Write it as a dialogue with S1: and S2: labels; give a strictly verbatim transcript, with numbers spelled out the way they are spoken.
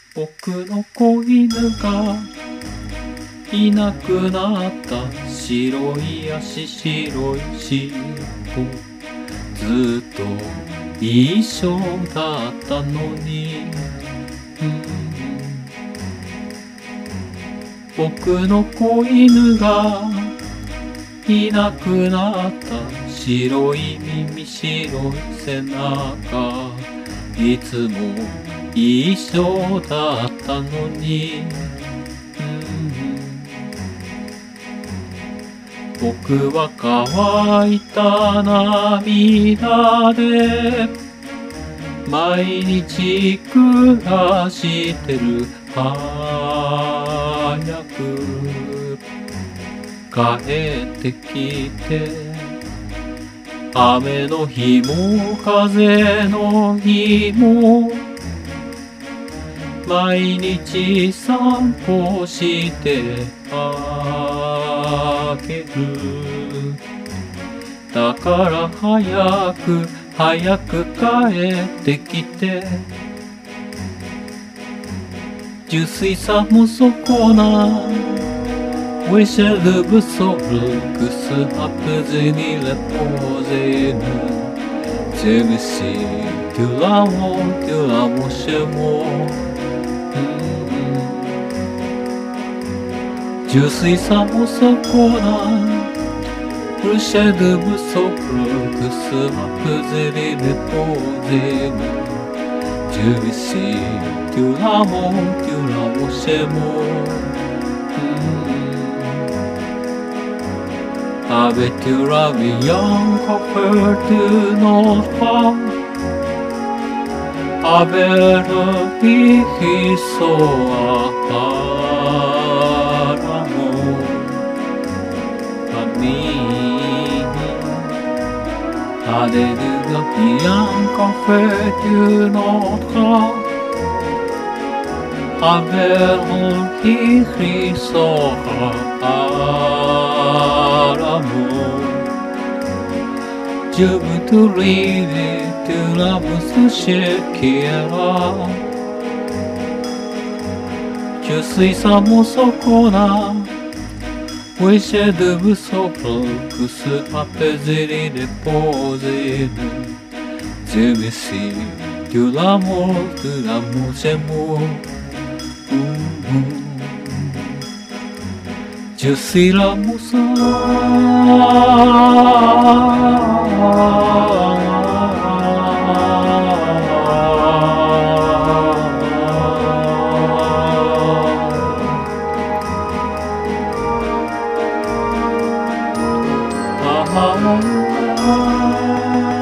S1: 僕の子犬がいなくなった。白い足白い尻尾、ずっと一緒だったのに、うん、僕の子犬がいなくなった。白い耳白い背中、いつも一緒だったのに、僕は乾いた涙で毎日暮らしてる。早く帰ってきて、雨の日も風の日も毎日散歩してあげる。だから早く早く帰ってきて、純粋さも損なWish I lived sobre que se rappeler la posene. Je me sais que l'amour, que l'amour chez moi. Je suis sa moussakona. Wish I lived sobre que se rappeler la posene. Je me sais que l'amour, que l'amour chez moi.Avec la bien coiffeur de notre femme, avec le histoire par amour, ami, avec le bien coiffeur de notre femme, avec le histoire par amour, je veux te rêver de la mousse qui est là. Je suis sa moussakona, oui j'ai de vous sopra que se apaiser et déposer. Je me sais de l'amour, de l'amour c'est moi.Je suis la moussa. Ah, ah, ah, ah.